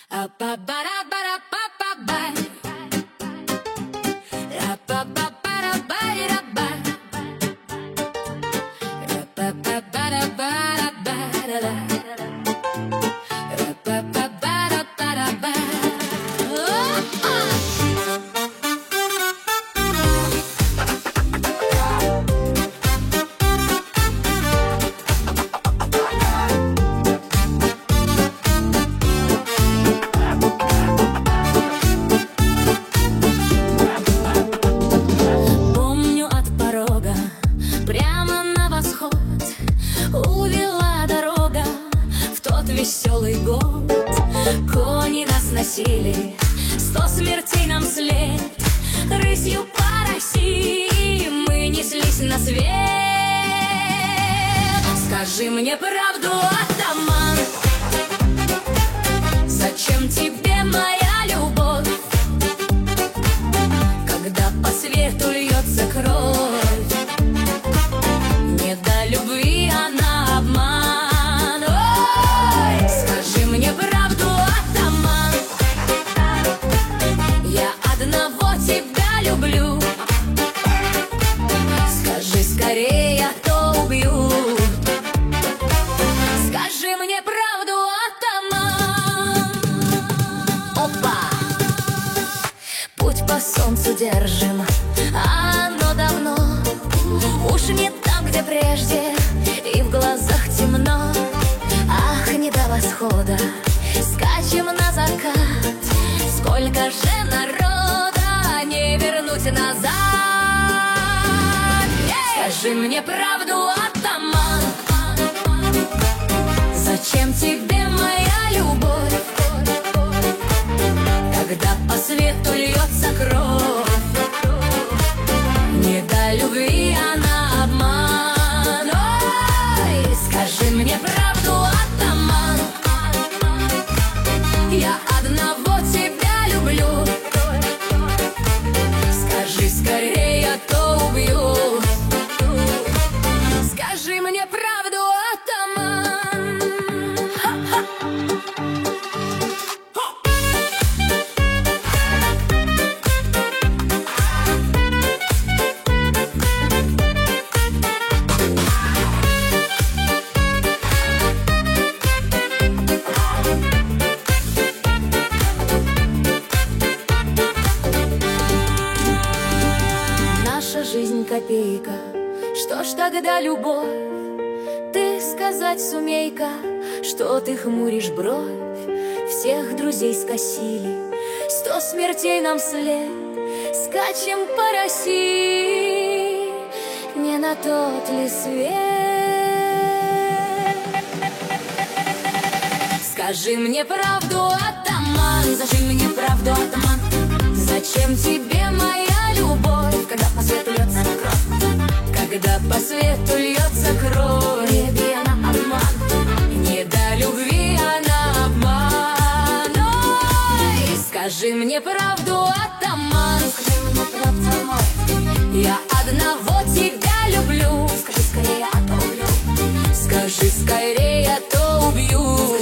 Помню, от порога прямо на восход увела дорога в тот веселый год. Кони нас носили, 100 смертей нам след, рысью по России мы неслись на свет. Скажи мне правду, атаман, зачем тебе моя любовь, когда по свету льется кровь? Не до любви, она обман. Ой, скажи мне правду, атаман, я одного тебя люблю. Скажи скорее, а то убью. Скажи мне правду, атаман. Опа! Путь по солнцу держим, оно давно уж не там, где прежде, и в глазах темно. Ах, не до восхода, скачем на закат, сколько же народа не вернуть назад. Скажи мне правду, атаман, зачем тебе моя любовь, когда по свету льется кровь? Не до любви, она обман. Ой, скажи мне правду, атаман, я одного тебя люблю. Скажи скорее, а то убью. Скажи мне правду, атаман. Наша жизнь копейка, что ж тогда любовь? Ты сказать сумей-ка, что ты хмуришь бровь. Всех друзей скосили, 100 смертей нам след, скачем по России, не на тот ли свет? Скажи мне правду, атаман, скажи мне правду, атаман, зачем тебе моя любовь, когда по свету льется кровь? Когда по свету льется кровь, и она обман, не до любви, она обман. Ой, скажи мне правду, атаман, скажи мне правду, мой, я одного тебя люблю. Скажи скорее, а то убью. Скажи скорее, а то убью.